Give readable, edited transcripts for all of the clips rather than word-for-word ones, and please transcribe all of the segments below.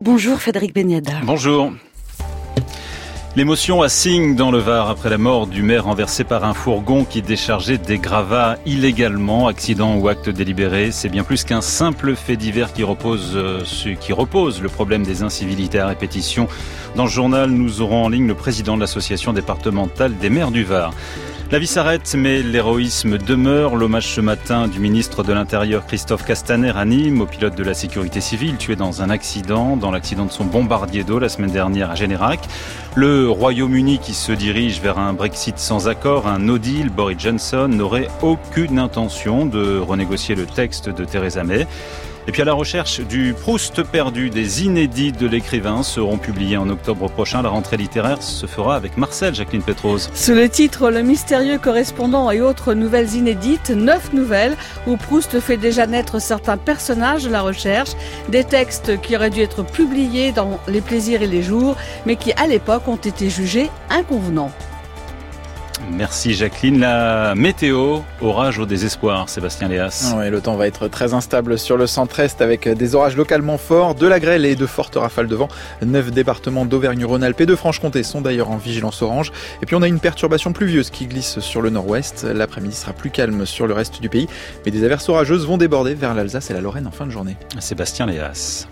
Bonjour Frédéric Beniada. Bonjour. L'émotion à Signes dans le Var après la mort du maire renversé par un fourgon qui déchargeait des gravats illégalement. Accident ou acte délibéré, c'est bien plus qu'un simple fait divers qui repose le problème des incivilités à répétition. Dans ce journal, nous aurons en ligne le président de l'association départementale des maires du Var. La vie s'arrête, mais l'héroïsme demeure. L'hommage ce matin du ministre de l'Intérieur Christophe Castaner à Nîmes, au pilote de la sécurité civile tué dans l'accident de son bombardier d'eau la semaine dernière à Générac. Le Royaume-Uni qui se dirige vers un Brexit sans accord, un no deal. Boris Johnson n'aurait aucune intention de renégocier le texte de Theresa May. Et puis à la recherche du Proust perdu, des inédits de l'écrivain seront publiés en octobre prochain. La rentrée littéraire se fera avec Marcel, Jacqueline Pétrose. Sous le titre « Le mystérieux correspondant et autres nouvelles inédites », 9 nouvelles où Proust fait déjà naître certains personnages de la recherche, des textes qui auraient dû être publiés dans Les plaisirs et les jours, mais qui à l'époque ont été jugés inconvenants. Merci Jacqueline. La météo, orage au désespoir, Sébastien Léas. Oui, le temps va être très instable sur le centre-est avec des orages localement forts, de la grêle et de fortes rafales de vent. 9 départements d'Auvergne-Rhône-Alpes et de Franche-Comté sont d'ailleurs en vigilance orange. Et puis on a une perturbation pluvieuse qui glisse sur le nord-ouest. L'après-midi sera plus calme sur le reste du pays, mais des averses orageuses vont déborder vers l'Alsace et la Lorraine en fin de journée. Sébastien Léas.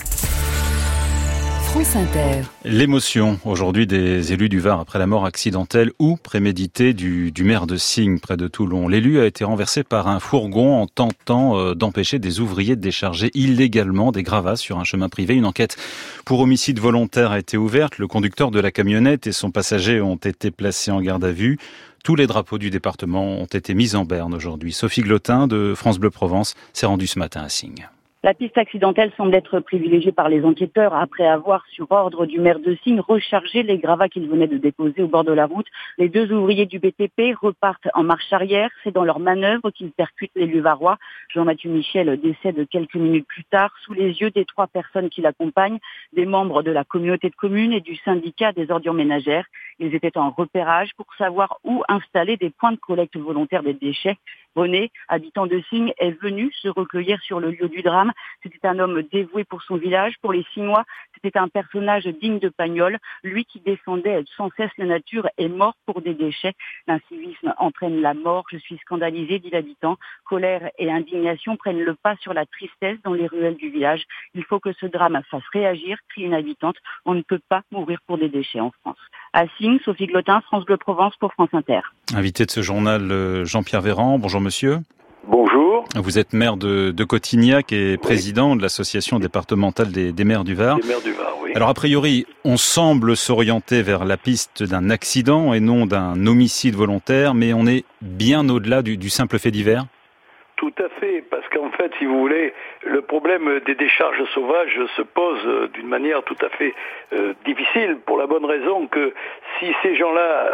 France Inter. L'émotion aujourd'hui des élus du Var après la mort accidentelle ou préméditée du maire de Signes près de Toulon. L'élu a été renversé par un fourgon en tentant d'empêcher des ouvriers de décharger illégalement des gravats sur un chemin privé. Une enquête pour homicide volontaire a été ouverte. Le conducteur de la camionnette et son passager ont été placés en garde à vue. Tous les drapeaux du département ont été mis en berne aujourd'hui. Sophie Glotin de France Bleu Provence s'est rendue ce matin à Signes. La piste accidentelle semble être privilégiée par les enquêteurs après avoir, sur ordre du maire de Signes, rechargé les gravats qu'ils venaient de déposer au bord de la route. Les 2 ouvriers du BTP repartent en marche arrière. C'est dans leur manœuvre qu'ils percutent l'élu varois. Jean-Mathieu Michel décède quelques minutes plus tard sous les yeux des 3 personnes qui l'accompagnent, des membres de la communauté de communes et du syndicat des ordures ménagères. Ils étaient en repérage pour savoir où installer des points de collecte volontaire des déchets. René, habitant de Signes, est venu se recueillir sur le lieu du drame. C'était un homme dévoué pour son village, pour les Signois. C'était un personnage digne de Pagnol. Lui qui défendait sans cesse la nature est mort pour des déchets. L'incivisme entraîne la mort. Je suis scandalisé, dit l'habitant. Colère et indignation prennent le pas sur la tristesse dans les ruelles du village. Il faut que ce drame fasse réagir, crie une habitante. On ne peut pas mourir pour des déchets en France. À Signes, Sophie Glotin, France Bleu Provence pour France Inter. Invité de ce journal, Jean-Pierre Véran. Bonjour monsieur. Bonjour. Vous êtes maire de Cotignac et président de l'association départementale des maires du Var. Des maires du Var, oui. Alors a priori, on semble s'orienter vers la piste d'un accident et non d'un homicide volontaire, mais on est bien au-delà du simple fait divers. Tout à fait, parce qu'en fait, si vous voulez, le problème des décharges sauvages se pose d'une manière tout à fait difficile, pour la bonne raison que si ces gens-là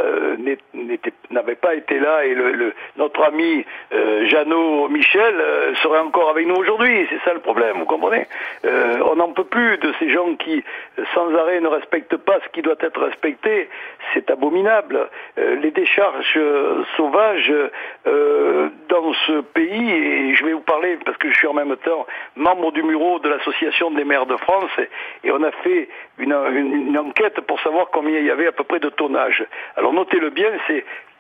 n'avaient pas été là et notre ami Jeannot Michel serait encore avec nous aujourd'hui, c'est ça le problème, vous comprenez. On n'en peut plus de ces gens qui, sans arrêt, ne respectent pas ce qui doit être respecté, c'est abominable. Les décharges sauvages dans ce pays, et je vais vous parler parce que je suis en même temps membre du bureau de l'association des maires de France et on a fait une enquête pour savoir combien il y avait à peu près de tonnage. Alors notez-le bien, c'est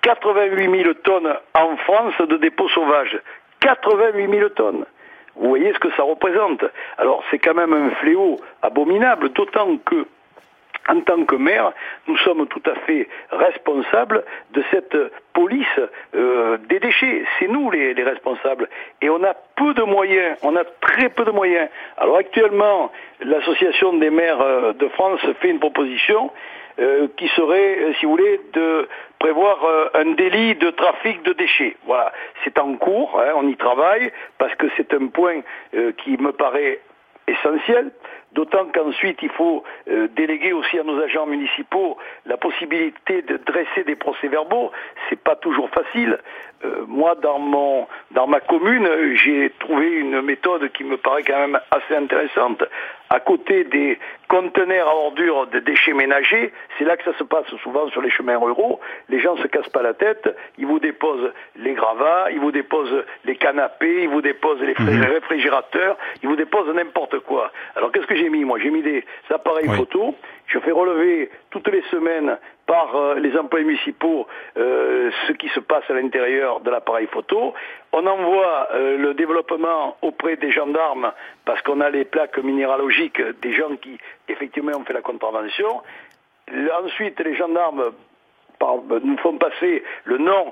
88 000 tonnes en France de dépôts sauvages. 88 000 tonnes. Vous voyez ce que ça représente. Alors c'est quand même un fléau abominable, d'autant que en tant que maire, nous sommes tout à fait responsables de cette police des déchets. C'est nous les responsables. Et on a peu de moyens, on a très peu de moyens. Alors actuellement, l'association des maires de France fait une proposition qui serait, si vous voulez, de prévoir un délit de trafic de déchets. Voilà, c'est en cours, on y travaille, parce que c'est un point qui me paraît essentiel. D'autant qu'ensuite, il faut déléguer aussi à nos agents municipaux la possibilité de dresser des procès-verbaux. C'est pas toujours facile. Moi, dans ma commune, j'ai trouvé une méthode qui me paraît quand même assez intéressante. à côté des conteneurs à ordures de déchets ménagers. C'est là que ça se passe souvent sur les chemins ruraux. Les gens se cassent pas la tête, ils vous déposent les gravats, ils vous déposent les canapés, ils vous déposent les réfrigérateurs, ils vous déposent n'importe quoi. Alors qu'est-ce que j'ai mis moi? J'ai mis des appareils photo. Je fais relever toutes les semaines par les employés municipaux ce qui se passe à l'intérieur de l'appareil photo. On envoie le développement auprès des gendarmes parce qu'on a les plaques minéralogiques des gens qui effectivement ont fait la contravention. Ensuite, les gendarmes nous font passer le nom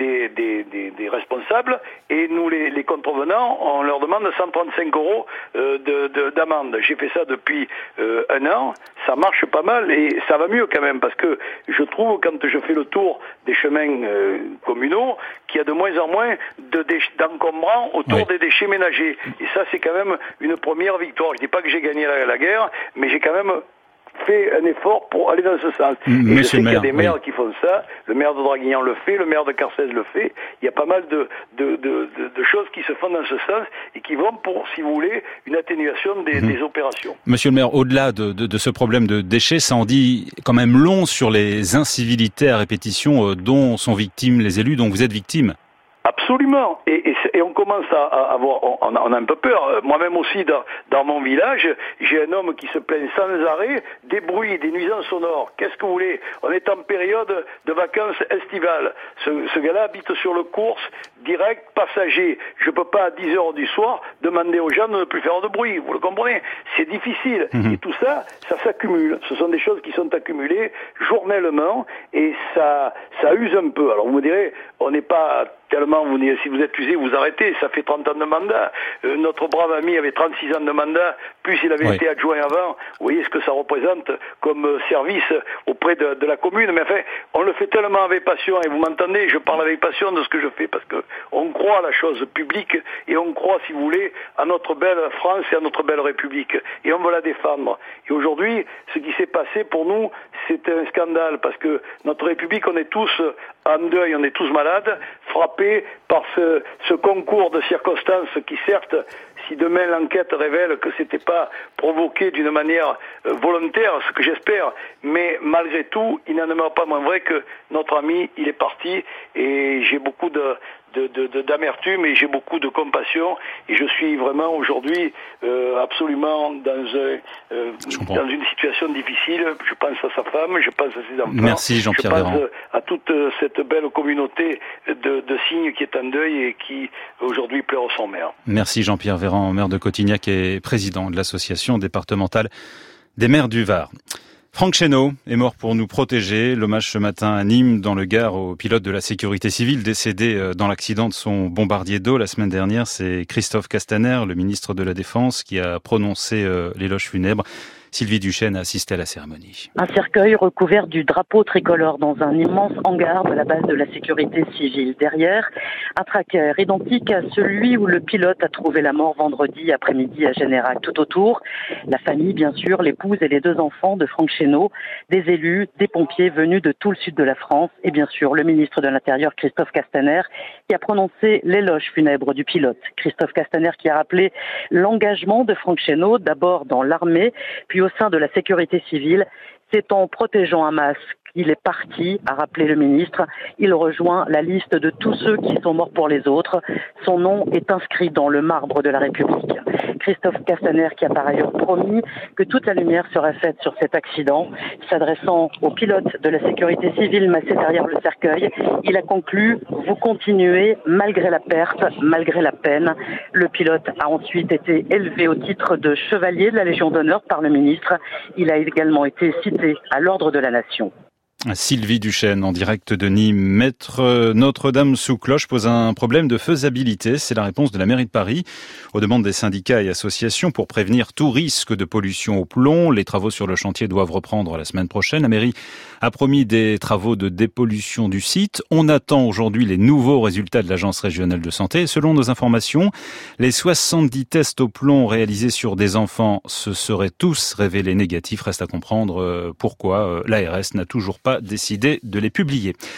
des responsables et nous les contrevenants, on leur demande 135 € d'amende. J'ai fait ça depuis 1 an, ça marche pas mal et ça va mieux quand même parce que je trouve quand je fais le tour des chemins communaux qu'il y a de moins en moins d'encombrants autour des déchets ménagers et ça c'est quand même une première victoire. Je dis pas que j'ai gagné la guerre, mais j'ai quand même fait un effort pour aller dans ce sens. Et je sais qu'il y a des maires qui font ça, le maire de Draguignan le fait, le maire de Carcès le fait, il y a pas mal de choses qui se font dans ce sens et qui vont pour, si vous voulez, une atténuation des opérations. Monsieur le maire, au-delà de ce problème de déchets, ça en dit quand même long sur les incivilités à répétition dont sont victimes les élus, dont vous êtes victime. Absolument. Et on commence à avoir, on a un peu peur. Moi-même aussi, dans mon village, j'ai un homme qui se plaint sans arrêt des bruits, des nuisances sonores. Qu'est-ce que vous voulez? On est en période de vacances estivales. Ce gars-là habite sur le course, direct, passager. Je peux pas, à 10 heures du soir, demander aux gens de ne plus faire de bruit. Vous le comprenez? C'est difficile. Et tout ça, ça s'accumule. Ce sont des choses qui sont accumulées journellement et ça use un peu. Alors vous me direz, on n'est pas tellement, si vous êtes usé, vous arrêtez, ça fait 30 ans de mandat. Notre brave ami avait 36 ans de mandat, plus il avait été adjoint avant. Vous voyez ce que ça représente comme service auprès de la commune. Mais enfin, on le fait tellement avec passion, et vous m'entendez, je parle avec passion de ce que je fais, parce que on croit à la chose publique, et on croit, si vous voulez, à notre belle France et à notre belle République. Et on veut la défendre. Et aujourd'hui, ce qui s'est passé pour nous, c'est un scandale, parce que notre République, on est tous en deuil, on est tous malades, frappés par ce concours de circonstances qui, certes, si demain l'enquête révèle que c'était pas provoqué d'une manière volontaire, ce que j'espère, mais malgré tout, il n'en demeure pas moins vrai que notre ami, il est parti, et j'ai beaucoup d'amertume et j'ai beaucoup de compassion, et je suis vraiment aujourd'hui absolument dans une situation difficile. Je pense à sa femme, je pense à ses enfants. Merci Jean-Pierre Véran. Je pense à toute cette belle communauté de Signes qui est en deuil et qui aujourd'hui pleure son maire. Merci Jean-Pierre Véran, maire de Cotignac et président de l'association départementale des maires du Var. Franck Chesneau est mort pour nous protéger. L'hommage ce matin à Nîmes, dans le Gard, au pilote de la sécurité civile décédé dans l'accident de son bombardier d'eau la semaine dernière. C'est Christophe Castaner, le ministre de la Défense, qui a prononcé l'éloge funèbre. Sylvie Duchesne a assisté à la cérémonie. Un cercueil recouvert du drapeau tricolore dans un immense hangar de la base de la sécurité civile. Derrière, un tracker identique à celui où le pilote a trouvé la mort vendredi après-midi à Générac. Tout autour, la famille, bien sûr, l'épouse et les 2 enfants de Franck Chesneau, des élus, des pompiers venus de tout le sud de la France et bien sûr le ministre de l'Intérieur Christophe Castaner qui a prononcé l'éloge funèbre du pilote. Christophe Castaner qui a rappelé l'engagement de Franck Chesneau, d'abord dans l'armée, puis au sein de la sécurité civile. C'est en protégeant Hamas qu'il est parti, a rappelé le ministre. Il rejoint la liste de tous ceux qui sont morts pour les autres. Son nom est inscrit dans le marbre de la République. Christophe Castaner qui a par ailleurs promis que toute la lumière serait faite sur cet accident. S'adressant au pilote de la sécurité civile massé derrière le cercueil, il a conclu « Vous continuez malgré la perte, malgré la peine ». Le pilote a ensuite été élevé au titre de chevalier de la Légion d'honneur par le ministre. Il a également été cité à l'ordre de la Nation. Sylvie Duchesne, en direct de Nîmes. Mettre Notre-Dame sous cloche pose un problème de faisabilité. C'est la réponse de la mairie de Paris aux demandes des syndicats et associations pour prévenir tout risque de pollution au plomb. Les travaux sur le chantier doivent reprendre la semaine prochaine. La mairie a promis des travaux de dépollution du site. On attend aujourd'hui les nouveaux résultats de l'Agence régionale de santé. Selon nos informations, les 70 tests au plomb réalisés sur des enfants se seraient tous révélés négatifs. Reste à comprendre pourquoi l'ARS n'a toujours pas décidé de les publier.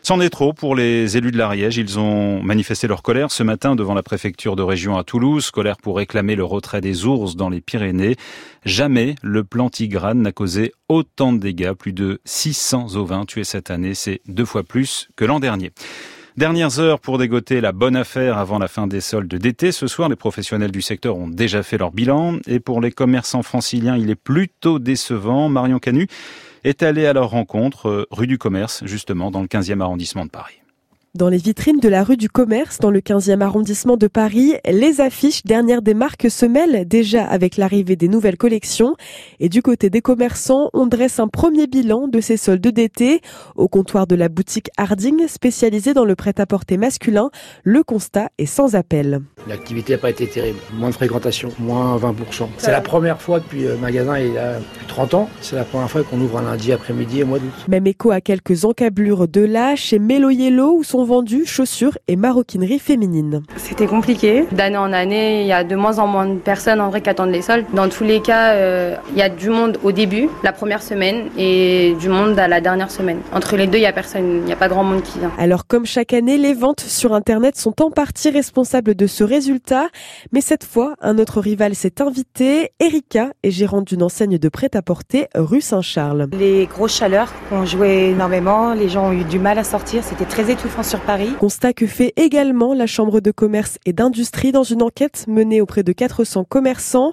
C'en est trop pour les élus de l'Ariège. Ils ont manifesté leur colère ce matin devant la préfecture de région à Toulouse. Colère pour réclamer le retrait des ours dans les Pyrénées. Jamais le plan Tigrane n'a causé autant de dégâts. Plus de 600 ovins tués cette année. C'est 2 fois plus que l'an dernier. Dernières heures pour dégoter la bonne affaire avant la fin des soldes d'été. Ce soir, les professionnels du secteur ont déjà fait leur bilan. Et pour les commerçants franciliens, il est plutôt décevant. Marion Canu est allée à leur rencontre, rue du Commerce, justement, dans le 15e arrondissement de Paris. Dans les vitrines de la rue du Commerce, dans le 15e arrondissement de Paris, les affiches dernières des marques se mêlent déjà avec l'arrivée des nouvelles collections. Et du côté des commerçants, on dresse un premier bilan de ces soldes d'été. Au comptoir de la boutique Harding, spécialisée dans le prêt-à-porter masculin, le constat est sans appel. L'activité n'a pas été terrible. Moins de fréquentation, moins 20%. C'est la première fois depuis le magasin il y a plus de 30 ans. C'est la première fois qu'on ouvre un lundi après-midi au mois d'août. Même écho à quelques encablures de là, chez Mello Yellow, où sont vendus chaussures et maroquineries féminines. C'était compliqué. D'année en année, il y a de moins en moins de personnes en vrai qui attendent les soldes. Dans tous les cas, il y a du monde au début, la première semaine, et du monde à la dernière semaine. Entre les deux, il n'y a personne, il n'y a pas grand monde qui vient. Alors comme chaque année, les ventes sur Internet sont en partie responsables de ce résultat. Mais cette fois, un autre rival s'est invité. Erika est gérante d'une enseigne de prêt-à-porter rue Saint-Charles. Les grosses chaleurs ont joué énormément. Les gens ont eu du mal à sortir. C'était très étouffant sur Paris. Constat que fait également la Chambre de commerce et d'industrie dans une enquête menée auprès de 400 commerçants.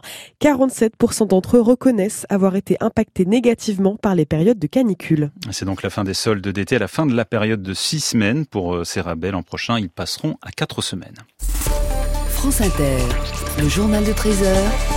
47% d'entre eux reconnaissent avoir été impactés négativement par les périodes de canicule. C'est donc la fin des soldes d'été, à la fin de la période de 6 semaines. Pour ces rabais, l'an prochain, ils passeront à 4 semaines. France Inter, le journal de 13h.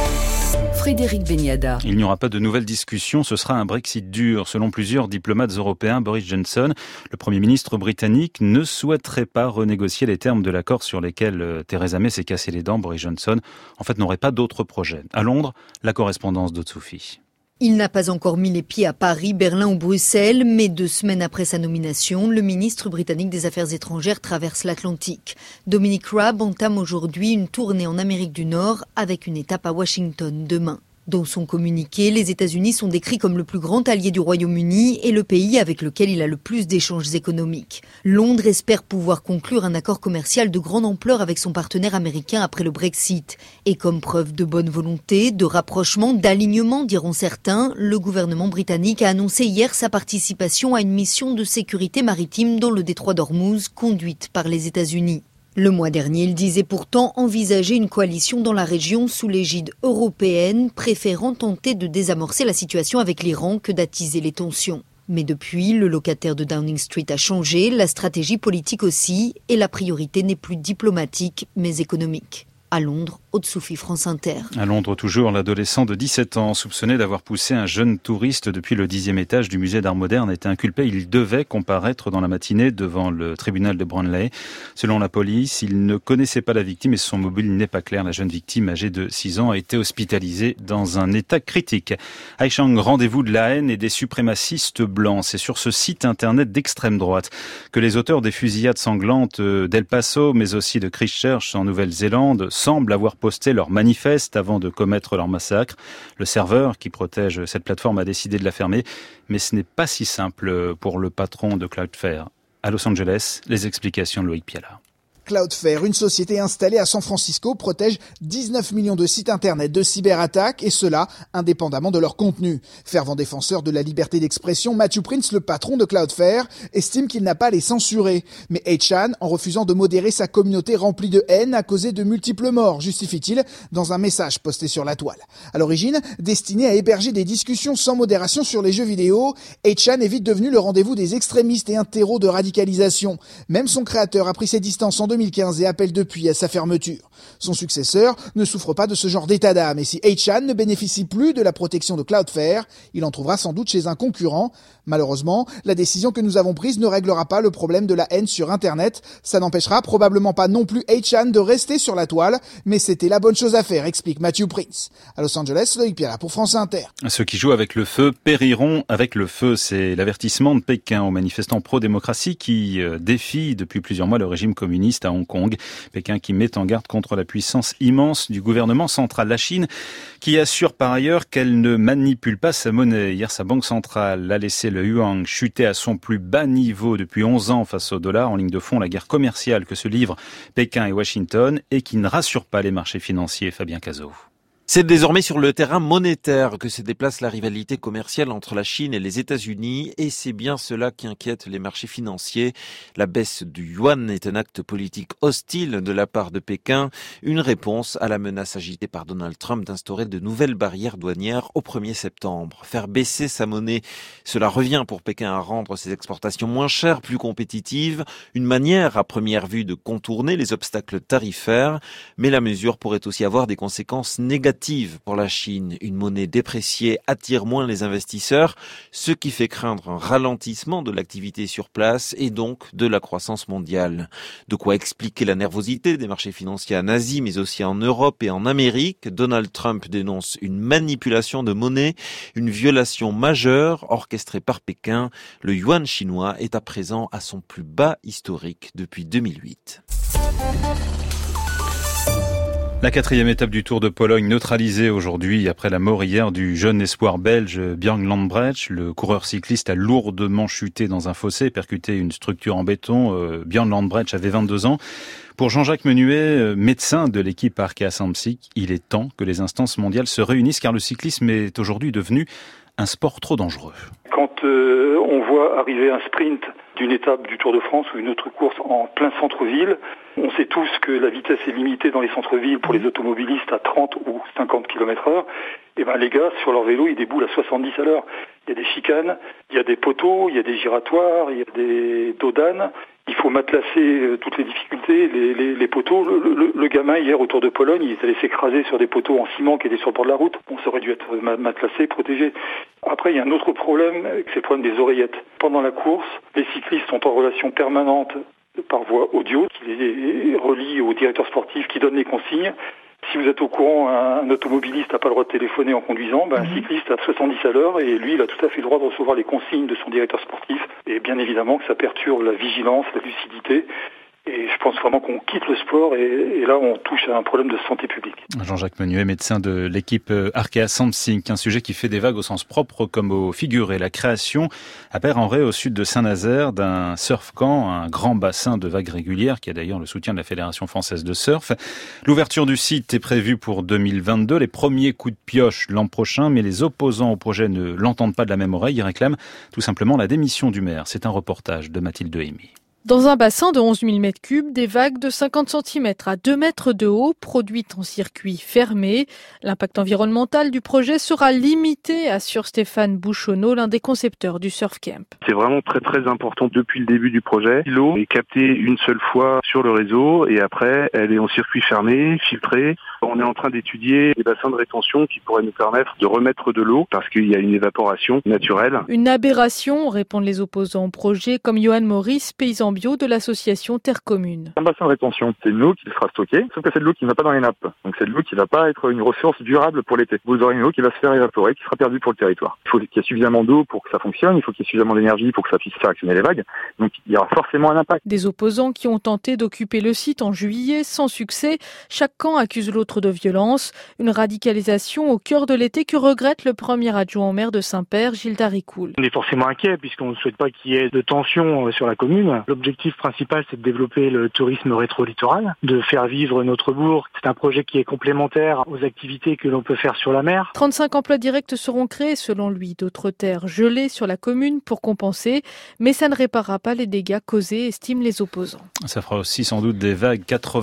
Frédéric Beniada. Il n'y aura pas de nouvelles discussions, ce sera un Brexit dur. Selon plusieurs diplomates européens, Boris Johnson, le Premier ministre britannique, ne souhaiterait pas renégocier les termes de l'accord sur lesquels Theresa May s'est cassé les dents. Boris Johnson, en fait, n'aurait pas d'autre projet. À Londres, la correspondance d'Otsufi. Il n'a pas encore mis les pieds à Paris, Berlin ou Bruxelles, mais 2 semaines après sa nomination, le ministre britannique des Affaires étrangères traverse l'Atlantique. Dominic Raab entame aujourd'hui une tournée en Amérique du Nord avec une étape à Washington demain. Dans son communiqué, les États-Unis sont décrits comme le plus grand allié du Royaume-Uni et le pays avec lequel il a le plus d'échanges économiques. Londres espère pouvoir conclure un accord commercial de grande ampleur avec son partenaire américain après le Brexit. Et comme preuve de bonne volonté, de rapprochement, d'alignement, diront certains, le gouvernement britannique a annoncé hier sa participation à une mission de sécurité maritime dans le détroit d'Ormuz, conduite par les États-Unis. Le mois dernier, il disait pourtant envisager une coalition dans la région sous l'égide européenne, préférant tenter de désamorcer la situation avec l'Iran que d'attiser les tensions. Mais depuis, le locataire de Downing Street a changé, la stratégie politique aussi, et la priorité n'est plus diplomatique, mais économique. À Londres, Aude-Sophie, France Inter. À Londres toujours, l'adolescent de 17 ans soupçonné d'avoir poussé un jeune touriste depuis le 10e étage du musée d'art moderne a été inculpé. Il devait comparaître dans la matinée devant le tribunal de Burnley. Selon la police, il ne connaissait pas la victime et son mobile n'est pas clair. La jeune victime, âgée de 6 ans, a été hospitalisée dans un état critique. Haïchang, rendez-vous de la haine et des suprémacistes blancs. C'est sur ce site internet d'extrême droite que les auteurs des fusillades sanglantes d'El Paso, mais aussi de Christchurch en Nouvelle-Zélande, semblent avoir posté leur manifeste avant de commettre leur massacre. Le serveur qui protège cette plateforme a décidé de la fermer, mais ce n'est pas si simple pour le patron de Cloudflare. À Los Angeles, les explications de Loïc Piala. Cloudflare, une société installée à San Francisco, protège 19 millions de sites internet de cyberattaques, et cela indépendamment de leur contenu. Fervent défenseur de la liberté d'expression, Matthew Prince, le patron de Cloudflare, estime qu'il n'a pas à les censurer. Mais 8chan, en refusant de modérer sa communauté remplie de haine, a causé de multiples morts, justifie-t-il, dans un message posté sur la toile. À l'origine, destiné à héberger des discussions sans modération sur les jeux vidéo, 8chan est vite devenu le rendez-vous des extrémistes et un terreau de radicalisation. Même son créateur a pris ses distances en 2015 et appelle depuis à sa fermeture. Son successeur ne souffre pas de ce genre d'état d'âme et si 8chan ne bénéficie plus de la protection de Cloudflare, il en trouvera sans doute chez un concurrent. Malheureusement, la décision que nous avons prise ne réglera pas le problème de la haine sur Internet. Ça n'empêchera probablement pas non plus 8chan de rester sur la toile, mais c'était la bonne chose à faire, explique Matthew Prince. À Los Angeles, Loïc Piala pour France Inter. Ceux qui jouent avec le feu périront avec le feu. C'est l'avertissement de Pékin aux manifestants pro-démocratie qui défient depuis plusieurs mois le régime communiste à Hong Kong. Pékin qui met en garde contre la puissance immense du gouvernement central. La Chine qui assure par ailleurs qu'elle ne manipule pas sa monnaie. Hier, sa banque centrale a laissé le yuan chuter à son plus bas niveau depuis 11 ans face au dollar. En ligne de fond, la guerre commerciale que se livrent Pékin et Washington et qui ne rassure pas les marchés financiers. Fabien Cazot. C'est désormais sur le terrain monétaire que se déplace la rivalité commerciale entre la Chine et les États-Unis et c'est bien cela qui inquiète les marchés financiers. La baisse du yuan est un acte politique hostile de la part de Pékin, une réponse à la menace agitée par Donald Trump d'instaurer de nouvelles barrières douanières au 1er septembre. Faire baisser sa monnaie, cela revient pour Pékin à rendre ses exportations moins chères, plus compétitives, une manière à première vue de contourner les obstacles tarifaires, mais la mesure pourrait aussi avoir des conséquences négatives pour la Chine. Une monnaie dépréciée attire moins les investisseurs, ce qui fait craindre un ralentissement de l'activité sur place et donc de la croissance mondiale. De quoi expliquer la nervosité des marchés financiers en Asie, mais aussi en Europe et en Amérique. Donald Trump dénonce une manipulation de monnaie, une violation majeure orchestrée par Pékin. Le yuan chinois est à présent à son plus bas historique depuis 2008. La 4e étape du Tour de Pologne neutralisée aujourd'hui après la mort hier du jeune espoir belge Björn Lambrecht. Le coureur cycliste a lourdement chuté dans un fossé et percuté une structure en béton. Björn Lambrecht avait 22 ans. Pour Jean-Jacques Menuet, médecin de l'équipe Arkea Samsic, il est temps que les instances mondiales se réunissent car le cyclisme est aujourd'hui devenu un sport trop dangereux. Quand on voit arriver un sprint d'une étape du Tour de France ou une autre course en plein centre-ville, on sait tous que la vitesse est limitée dans les centres-villes pour les automobilistes à 30 ou 50 km/h. Et ben les gars, sur leur vélo, ils déboulent à 70 à l'heure. Il y a des chicanes, il y a des poteaux, il y a des giratoires, il y a des dos d'âne. Il faut matelacer toutes les difficultés, les poteaux. Le gamin, hier, au Tour de Pologne, il est allé s'écraser sur des poteaux en ciment qui étaient sur le bord de la route. Bon, ça aurait dû être matelassé, protégé. Après, il y a un autre problème, c'est le problème des oreillettes. Pendant la course, les cyclistes sont en relation permanente par voie audio, qui les relie au directeur sportif qui donne les consignes. Si vous êtes au courant, un automobiliste n'a pas le droit de téléphoner en conduisant, un cycliste a 70 à l'heure et lui, il a tout à fait le droit de recevoir les consignes de son directeur sportif. Et bien évidemment que ça perturbe la vigilance, la lucidité. Et je pense vraiment qu'on quitte le sport et là on touche à un problème de santé publique. Jean-Jacques Menuet, médecin de l'équipe Arkea Samsic, un sujet qui fait des vagues au sens propre comme au figuré. La création à Père-en-Retz, au sud de Saint-Nazaire, d'un surf-camp, un grand bassin de vagues régulières qui a d'ailleurs le soutien de la Fédération française de surf. L'ouverture du site est prévue pour 2022, les premiers coups de pioche l'an prochain, mais les opposants au projet ne l'entendent pas de la même oreille. Ils réclament tout simplement la démission du maire. C'est un reportage de Mathilde Hémy. Dans un bassin de 11 000 m3, des vagues de 50 cm à 2 mètres de haut, produites en circuit fermé. L'impact environnemental du projet sera limité, assure Stéphane Bouchonneau, l'un des concepteurs du Surf Camp. C'est vraiment très très important depuis le début du projet. L'eau est captée une seule fois sur le réseau et après elle est en circuit fermé, filtrée. On est en train d'étudier des bassins de rétention qui pourraient nous permettre de remettre de l'eau parce qu'il y a une évaporation naturelle. Une aberration, répondent les opposants au projet, comme Johan Maurice, paysan bio de l'association Terre Commune. Un bassin de rétention, c'est de l'eau qui sera stockée, sauf que c'est de l'eau qui ne va pas dans les nappes. Donc c'est de l'eau qui ne va pas être une ressource durable pour l'été. Vous aurez une eau qui va se faire évaporer, qui sera perdue pour le territoire. Il faut qu'il y ait suffisamment d'eau pour que ça fonctionne, il faut qu'il y ait suffisamment d'énergie pour que ça puisse faire actionner les vagues. Donc il y aura forcément un impact. Des opposants qui ont tenté d'occuper le site en juillet sans succès. Chaque camp accuse l'autre de violence. Une radicalisation au cœur de l'été que regrette le premier adjoint au maire de Saint-Père, Gilles Daricoul. On est forcément inquiet puisqu'on ne souhaite pas qu'il y ait de tension sur la commune. L'objectif principal, c'est de développer le tourisme rétro-littoral, de faire vivre notre bourg. C'est un projet qui est complémentaire aux activités que l'on peut faire sur la mer. 35 emplois directs seront créés selon lui. D'autres terres gelées sur la commune pour compenser, mais ça ne réparera pas les dégâts causés, estiment les opposants. Ça fera aussi sans doute des vagues.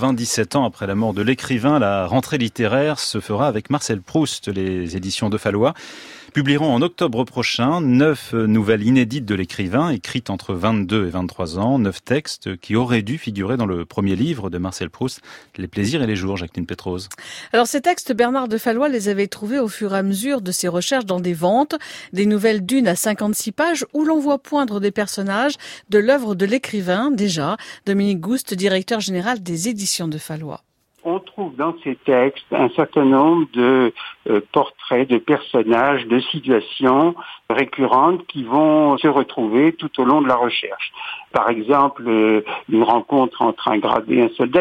97 ans après la mort de l'écrivain, la rentrée littéraire se fera avec Marcel Proust. Les éditions de Fallois publieront en octobre prochain 9 nouvelles inédites de l'écrivain, écrites entre 22 et 23 ans, 9 textes qui auraient dû figurer dans le premier livre de Marcel Proust, Les plaisirs et les jours, Jacqueline Pétrose. Alors ces textes, Bernard de Fallois les avait trouvés au fur et à mesure de ses recherches dans des ventes, des nouvelles d'une à 56 pages où l'on voit poindre des personnages de l'œuvre de l'écrivain déjà. Dominique Gouste, directeur général des éditions de Fallois. on trouve dans ces textes un certain nombre de portraits de personnages, de situations récurrentes qui vont se retrouver tout au long de la recherche. Par exemple, une rencontre entre un gradé et un soldat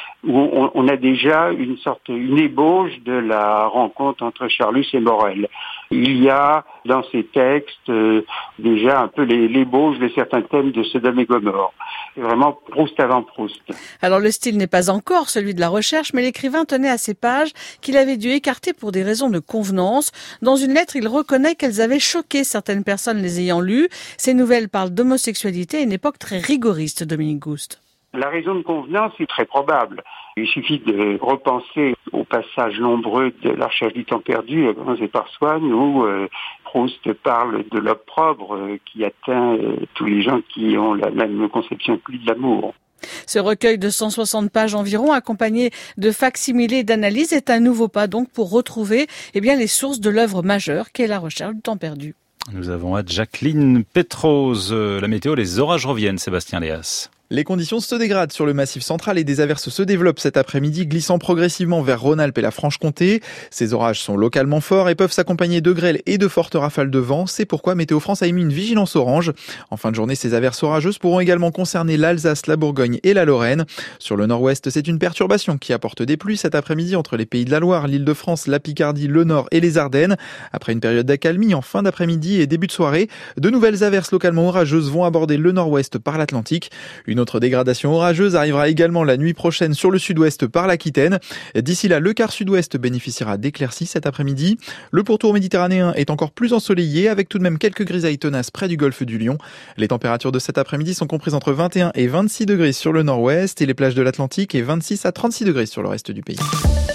où on a déjà une ébauche de la rencontre entre Charlus et Morel. Il y a dans ces textes déjà un peu l'ébauche de certains thèmes de Sodome et Gomorrhe. C'est vraiment Proust avant Proust. Alors le style n'est pas encore celui de la recherche, mais l'écrivain tenait à ces pages qu'il avait dû écarter pour des raisons de convenance. Dans une lettre, il reconnaît qu'elles avaient choqué certaines personnes les ayant lues. Ces nouvelles parlent d'homosexualité à une époque très rigoriste, Dominique Gouste. La raison de convenance est très probable. Il suffit de repenser aux passages nombreux de La recherche du temps perdu, à commencer par Swann, où Proust parle de l'opprobre qui atteint tous les gens qui ont la même conception que lui de l'amour. Ce recueil de 160 pages environ, accompagné de facsimilés et d'analyses, est un nouveau pas donc pour retrouver les sources de l'œuvre majeure qu'est La recherche du temps perdu. Nous avons à Jacqueline Pétrose. La météo, les orages reviennent, Sébastien Léas. Les conditions se dégradent sur le Massif central et des averses se développent cet après-midi, glissant progressivement vers Rhône-Alpes et la Franche-Comté. Ces orages sont localement forts et peuvent s'accompagner de grêles et de fortes rafales de vent. C'est pourquoi Météo France a émis une vigilance orange. En fin de journée, ces averses orageuses pourront également concerner l'Alsace, la Bourgogne et la Lorraine. Sur le nord-ouest, c'est une perturbation qui apporte des pluies cet après-midi entre les Pays de la Loire, l'Île-de-France, la Picardie, le Nord et les Ardennes. Après une période d'accalmie en fin d'après-midi et début de soirée, de nouvelles averses localement orageuses vont aborder le nord-ouest par l'Atlantique. Une autre dégradation orageuse arrivera également la nuit prochaine sur le sud-ouest par l'Aquitaine. D'ici là, le quart sud-ouest bénéficiera d'éclaircies cet après-midi. Le pourtour méditerranéen est encore plus ensoleillé avec tout de même quelques grisailles tenaces près du golfe du Lion. Les températures de cet après-midi sont comprises entre 21 et 26 degrés sur le nord-ouest et les plages de l'Atlantique et 26 à 36 degrés sur le reste du pays.